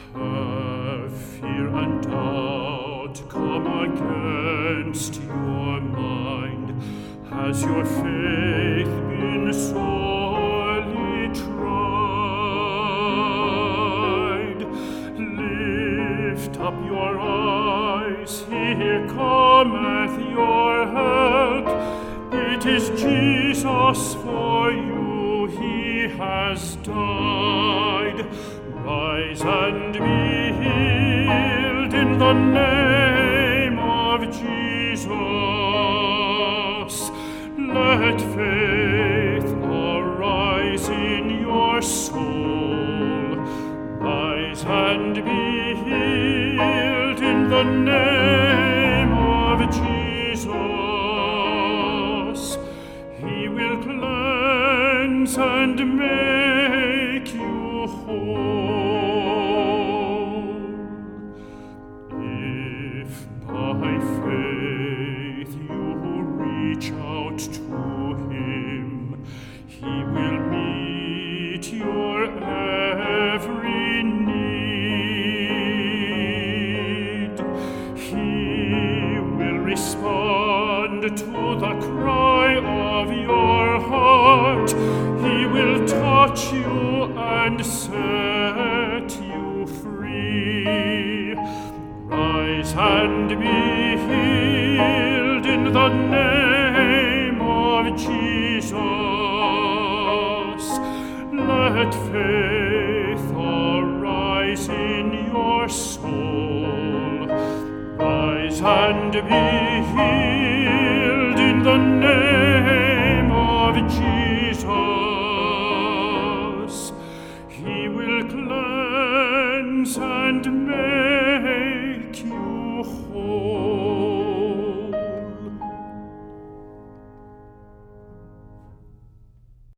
Have fear and doubt come against your mind? Has your faith been sorely tried? Lift up your eyes, here cometh your help. It is Jesus for you, he has died. Rise and be healed in the name of Jesus. Let faith arise in your soul. Rise and be healed in the name of Jesus. He will cleanse and make you whole. If by faith you reach out to him, he will meet your every need. He will respond to the cry of your heart. He will touch you and set you free. Rise and be healed in the name of Jesus. Let faith arise in your soul. Rise and be healed in the name of Jesus. He will cleanse and make you whole.